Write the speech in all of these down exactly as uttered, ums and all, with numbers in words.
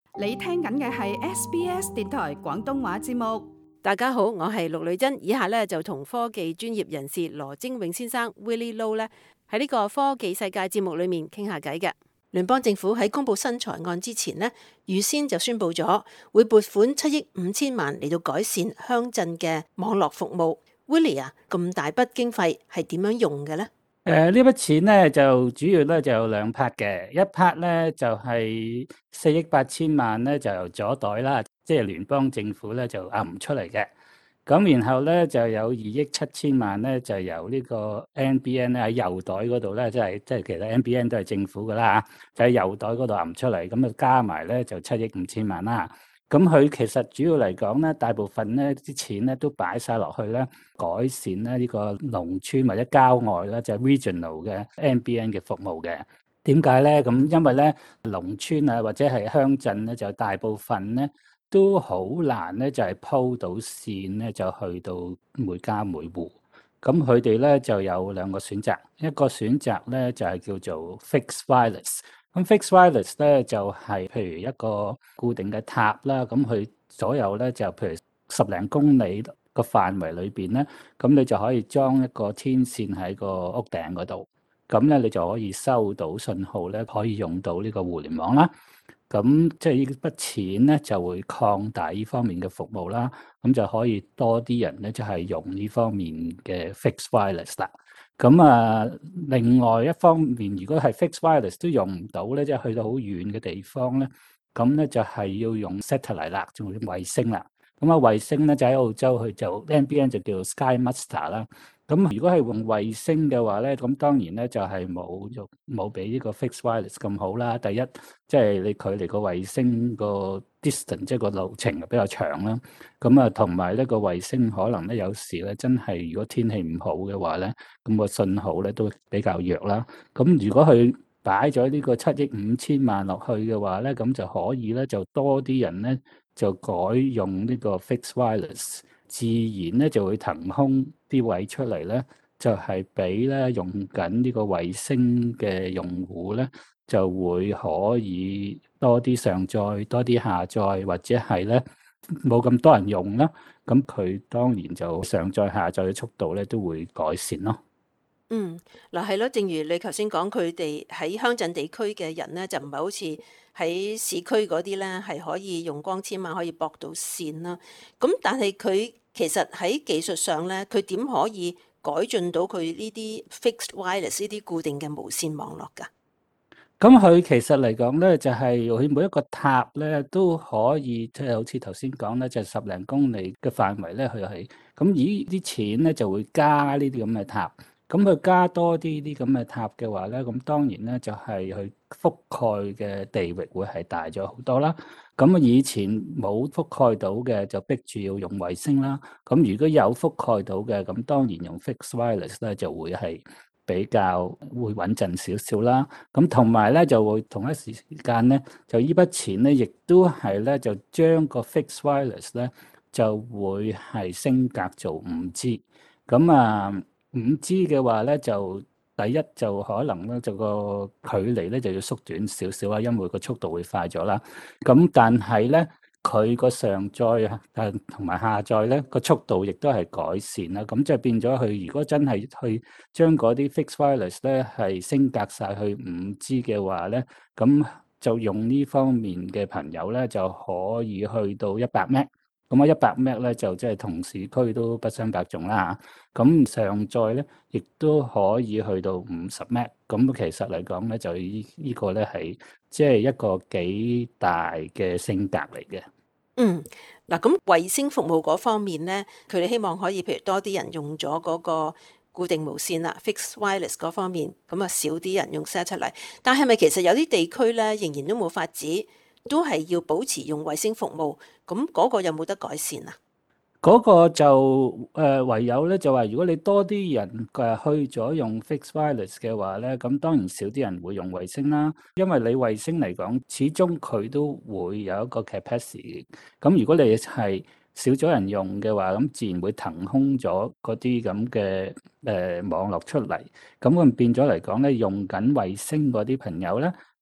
你聽緊嘅係 S B S 電台廣東話節目。 大家好，我係陸女珍，以下咧就同科技專業人士羅精永先生 Willie Low 咧喺呢個科技世界節目裏面傾下偈嘅。聯邦政府喺公布新財案之前呢，預先就宣布咗會撥款七億五千萬嚟到改善鄉鎮嘅網絡服務。Willie 啊，咁大筆經費係點樣用嘅呢？ 誒呢筆錢咧就主要咧就有兩 part 嘅，一 part 咧就係四億八千萬咧就由左袋啦，即係聯邦政府咧就揞出嚟嘅。咁然後咧就有二億七千萬咧就由呢個 N B N 咧喺右袋嗰度咧，即係即係其實 N B N 都係政府噶啦嚇，就喺右袋嗰度揞出嚟，咁啊加埋咧就七億五千萬啦。咁佢其實主要嚟講咧，大部分咧啲錢咧都擺晒落去咧，改善咧呢個農村或者郊外咧，就係 regional 嘅 N B N 嘅服務嘅。點解咧？咁因為咧農村啊或者係鄉鎮咧，就大部分咧都好難咧，就係鋪到線咧，就去到每家每戶。咁佢哋咧就有兩個選擇，一個選擇咧就係叫做 fixed wireless。咁 fixed wireless 咧就係譬如一個固定嘅塔啦，咁佢所有咧就譬如十零公里個範圍裏邊咧，咁你就可以裝一個天線喺個屋頂嗰度，咁咧你就可以收到信號咧，可以用到呢個互聯網啦。咁即係呢筆錢咧就會擴大呢方面嘅服務啦，咁就可以多啲人咧就係用呢方面嘅 fixed wireless 啦。咁啊，另外一方面，如果係 fixed wireless 都用唔到咧，即係去到好遠嘅地方咧，咁咧就係要用 satellite 啦，仲用衛星啦。咁啊，衛星咧就喺澳洲佢就 N B N 就叫做 Sky Muster 啦。咁如果係用衛星嘅話咧，咁當然咧就係冇用冇比呢個 fixed wireless 咁好啦。第一，即係你距離個衛星個 distance 即係個路程比較長啦。咁啊，同埋呢個衛星可能咧有時咧真係如果天氣唔好嘅話咧，咁個信號咧都比較弱啦。咁如果佢擺咗呢個七億五千萬落去嘅話咧，咁就可以咧就多啲人咧就改用呢個 fixed wireless。自然咧就會騰空啲位出嚟咧，就係俾咧用緊呢個衛星嘅用戶咧，就會可以多啲上載、多啲下載，或者係咧冇咁多人用啦。咁佢當然就上載下載嘅速度咧都會改善咯。 嗯，嗱係咯，正如你頭先講，佢哋喺鄉鎮地區嘅人咧，就唔係好似喺市區嗰啲咧，係可以用光纖啊，可以駁到線啦。咁但係佢其實喺技術上咧，佢點可以改進到佢呢啲 fixed wireless 呢啲固定嘅無線網絡㗎？ 咁佢其實嚟講咧，就係佢每一個塔咧都可以，即係好似頭先講咧，就係十零公里嘅範圍咧，佢係咁以啲錢咧就會加呢啲咁嘅塔。咁佢加多啲啲咁嘅塔嘅話咧，咁當然咧就係佢覆蓋嘅地域會係大咗好多啦。咁以前冇覆蓋到嘅就逼住要用衛星啦。咁如果有覆蓋到嘅，咁當然用 fixed wireless 咧就會係比較會穩陣少少啦。咁同埋咧就會同一時間咧，就呢筆錢咧，亦都係咧就將個 fixed wireless 咧就會係升格做五 G。咁啊〜五 G 嘅話咧，就第一就可能咧就個距離咧就要縮短少少啦，因為個速度會快咗啦。咁但係咧，佢個上載啊，誒同埋下載咧個速度亦都係改善啦。咁即係變咗佢如果真係去將嗰啲 fixed wireless 咧係升格晒去五 G 嘅話咧，咁就用呢方面嘅朋友咧就可以去到一百 Mbps。咁啊，一百 Mbps 咧就即係同市區都不相伯仲啦嚇。咁上載咧，亦都可以去到五十 Mbps。咁其實嚟講咧，就依依個咧係即係一個幾大嘅升格嚟嘅。 嗯，嗱咁衛星服務嗰方面咧，佢哋希望可以譬如多啲人用咗嗰個固定無線啦 ，fixed wireless 嗰方面，咁啊少啲人用 satellite。但係咪其實有啲地區咧，仍然都冇法子？都係要保持用衛星服務，咁嗰個有冇得改善啊？ 嗰個就誒、呃、唯有咧就話，如果你多啲人誒去咗用 fixed wireless 嘅話咧，咁當然少啲人會用衛星啦。因為你衛星嚟講，始終佢都會有一個 capacity。咁如果你係少咗人用嘅話，咁自然會騰空咗嗰啲咁嘅誒網絡出嚟。咁咁變咗嚟講咧，用緊衛星嗰啲朋友咧，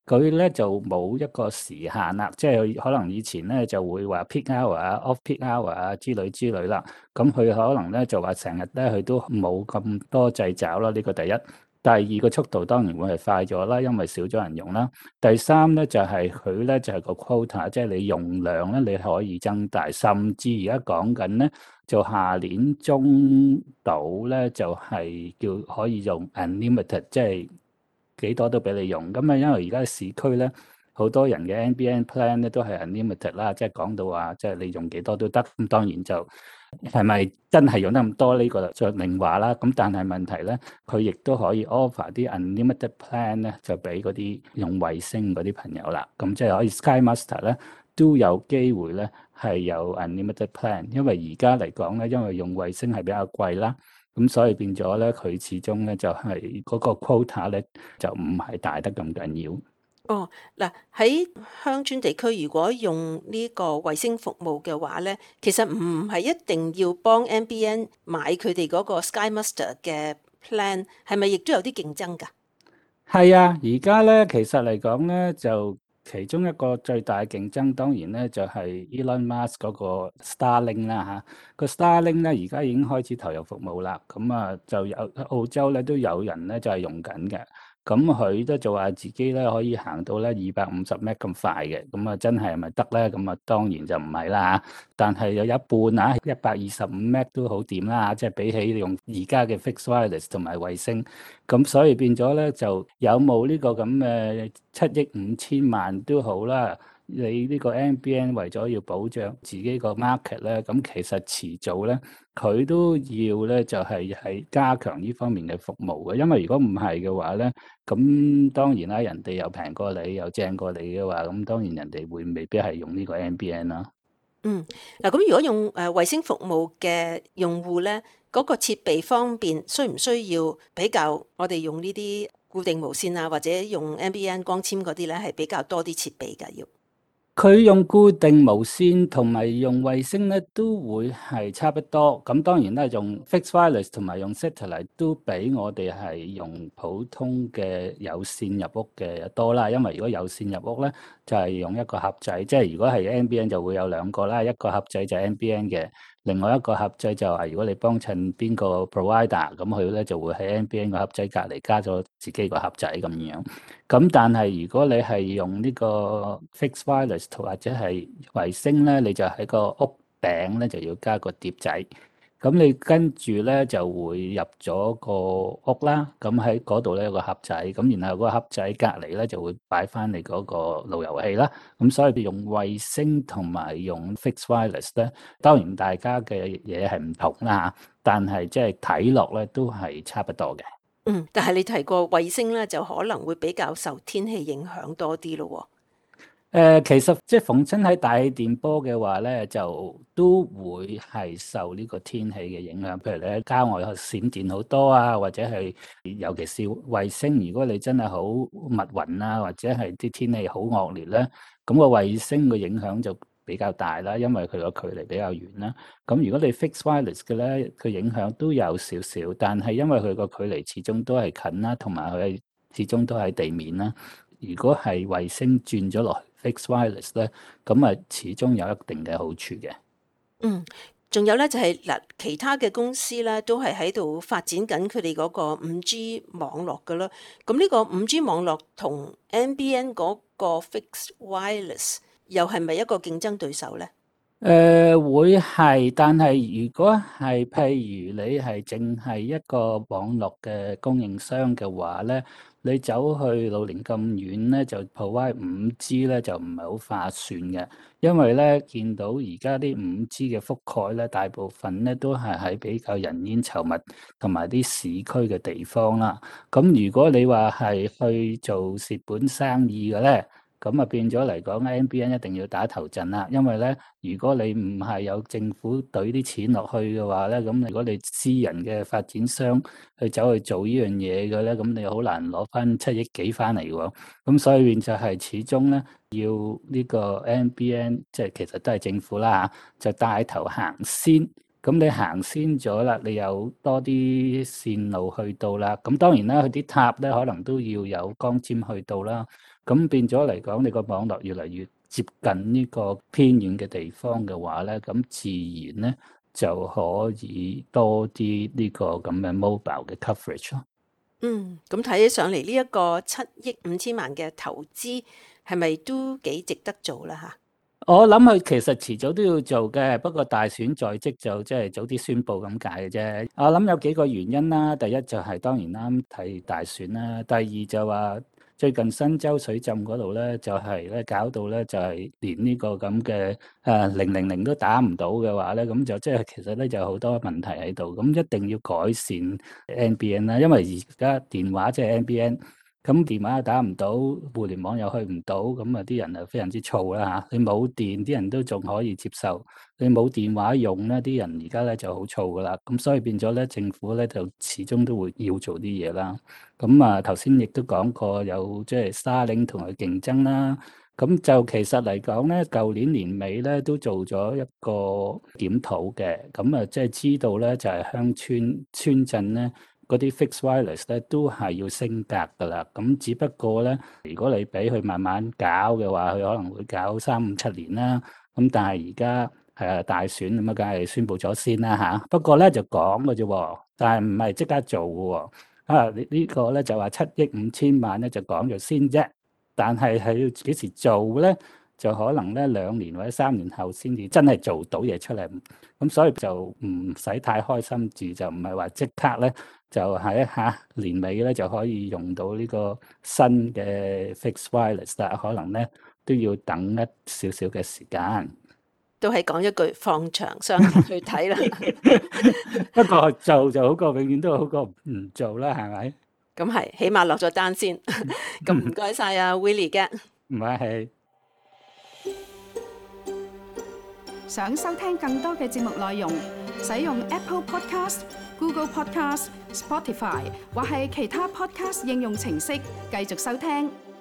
佢咧就冇一個時限啦，即係可能以前咧就會話 peak hour 啊、off peak hour 啊之類之類啦。咁佢可能咧就話成日咧佢都冇咁多掣肘啦。呢個第一。第二個速度當然會係快咗啦，因為少咗人用啦。第三咧就係佢咧就係個 quota，即係你用量咧你可以增大，甚至而家講緊咧就下年中度咧就係叫可以用 unlimited，即係幾多都俾你用。咁啊，因為而家市區咧好多人嘅 N B N plan 咧都係 unlimited 啦，即係講到話即係你用幾多都得。咁當然就係咪真係用得咁多呢個就另話啦。咁但係問題咧，佢亦都可以 offer 啲 unlimited plan 咧，就俾嗰啲用衛星嗰啲朋友啦。咁即係可以 SkyMaster 咧都有機會咧係有 unlimited plan，因為而家嚟講咧，因為用衛星係比較貴啦。咁所以變咗咧，佢始終咧就係嗰個 quota 咧就唔係大得咁緊要。 哦，嗱喺鄉村地區，如果用呢個衛星服務嘅話咧，其實唔係一定要幫 N B N 買佢哋嗰個 SkyMaster 嘅 plan，係咪亦都有啲競爭㗎？ 係啊，而家咧其實嚟講咧，就其中一個最大嘅競爭當然咧就係 Elon Musk 嗰個 Starlink 啦嚇。個 Starlink 咧而家已經開始投入服務啦，咁啊就有澳洲咧都有人咧就係用緊嘅。咁佢都就話自己咧可以行到咧二百五十 Mbps 咁快嘅，咁啊真係係咪得咧？咁啊當然就唔係啦嚇，但係有一半啊一百二十五 Mbps 都好掂啦嚇，即係比起用而家嘅 fixed wireless 同埋衛星，咁所以變咗咧就有冇呢個咁嘅七億五千萬都好啦。你呢個 N B N 為咗要保障自己個 market 咧，咁其實遲早咧佢都要咧就係係加強呢方面嘅服務嘅，因為如果唔係嘅話咧，咁當然啦，人哋又平過你，又正過你嘅話，咁當然人哋會未必係用呢個 N B N 啦。 嗯，嗱咁如果用誒衛星服務嘅用戶咧，嗰個設備方面需唔需要比較我哋用呢啲固定無線啊，或者用 N B N 光纖嗰啲咧，係比較多啲設備㗎要？ 佢用固定無線同埋用衛星咧，都會係差不多。咁當然啦，用 fixed wireless 同埋用 satellite 都比我哋係用普通嘅有線入屋嘅多啦。因為如果有線入屋咧，就係用一個盒仔，即係如果係 N B N 就會有兩個啦，一個盒仔就係 N B N 嘅。另外一個盒仔就係如果你幫襯邊個 provider，咁佢咧就會喺 N B N 個盒仔隔離加咗自己個盒仔咁樣。咁但係如果你係用呢個 fixed wireless 或者係衛星咧，你就喺個屋頂咧就要加個碟仔。咁你跟住咧就會入咗個屋啦，咁喺嗰度咧有個盒仔，咁然後個盒仔隔離咧就會擺翻你嗰個路由器啦。咁所以用衛星同埋用 fixed wireless 咧，當然大家嘅嘢係唔同啦，但係即係睇落咧都係差不多嘅。 嗯，但係你提過衛星咧，就可能會比較受天氣影響多啲咯喎。 誒、呃，其實即係逢親喺大氣電波嘅話咧，就都會係受呢個天氣嘅影響。譬如你喺郊外閃電好多啊，或者係尤其是衛星，如果你真係好密雲啊，或者係啲天氣好惡劣咧，咁個衛星嘅影響就比較大啦，因為佢個距離比較遠啦。咁如果你 fixed wireless 嘅咧，佢影響都有少少，但係因為佢個距離始終都係近啦，同埋佢係始終都喺地面啦。如果係衛星轉咗落 fixed wireless 咧，咁啊始終有一定嘅好處嘅。 嗯，仲有咧就係嗱，其他嘅公司咧都係喺度發展緊佢哋嗰個五 G 網絡㗎啦。咁呢個五 G 網絡同 N B N 嗰個 fixed wireless 又係咪一個競爭對手咧？ 誒、呃、會係，但係如果係譬如你係淨係一個網絡嘅供應商嘅話咧，你走去老年咁遠咧，就 provide 五 G 咧就唔係好划算嘅，因為咧見到而家啲五 G 嘅覆蓋咧，大部分咧都係喺比較人煙稠密同埋啲市區嘅地方啦。咁如果你話係去做蝕本生意嘅咧，咁啊變咗嚟講 N B N 一定要打頭陣啦，因為咧，如果你唔係有政府懟啲錢落去嘅話咧，咁如果你私人嘅發展商去走去做呢樣嘢嘅咧，咁你好難攞翻七億幾翻嚟喎。咁所以變就係始終咧，要呢個 N B N 即係其實都係政府啦嚇，就帶頭行先。咁你行先咗啦，你有多啲線路去到啦。咁當然啦，佢啲塔咧可能都要有光纖去到啦。 咁變咗嚟講，你個網絡越嚟越接近呢個偏遠嘅地方嘅話咧，咁自然咧就可以多啲呢個咁嘅 mobile 嘅 coverage 咯。 嗯，咁睇起上嚟呢一個七億五千萬嘅投資係咪都幾值得做啦嚇？ 我諗佢其實遲早都要做嘅，不過大選在即就即係早啲宣佈咁解嘅啫。我諗有幾個原因啦，第一就係當然啦，睇大選啦，第二就話最近新州水浸嗰度咧，就係咧搞到咧就係連呢個咁嘅誒零零零都打唔到嘅話咧，咁就即係其實咧就好多問題喺度，咁一定要改善 N B N 啦，因為而家電話即係 N B N。咁電話又打唔到，互聯網又去唔到，咁啊啲人啊非常之燥啦嚇。你冇電，啲人都仲可以接受；你冇電話用咧，啲人而家咧就好燥噶啦。咁所以變咗咧，政府咧就始終都會要做啲嘢啦。咁啊頭先亦都講過有即係 Starlink 同佢競爭啦。咁就其實嚟講咧，舊年年尾咧都做咗一個檢討嘅。咁啊即係知道咧就係鄉村村鎮咧。嗰啲 fixed wireless 咧都係要升格噶啦，咁只不過咧，如果你俾佢慢慢搞嘅話，佢可能會搞三五七年啦。咁但係而家誒大選咁啊，梗係宣佈咗先啦嚇。不過咧就講嘅啫，但係唔係即刻做嘅喎。啊，呢呢個咧就話七億五千萬咧就講咗先啫，但係係要幾時做咧？就可能咧兩年或者三年後先至真係做到嘢出嚟。咁所以就唔使太開心住，就唔係話即刻咧。就喺嚇年尾咧就可以用到呢個新嘅 fixed wireless 啦，可能咧都要等一少少嘅時間。 都係講一句放長雙眼去睇啦。 不過做就好過永遠都好過唔做啦，係咪？ 咁係，起碼落咗單先。咁唔該晒啊 Willie 嘅。 唔係係。 想收聽更多嘅節目內容，使用 Apple Podcast、Google Podcast、Spotify 或係其他 Podcast 應用程式繼續收聽。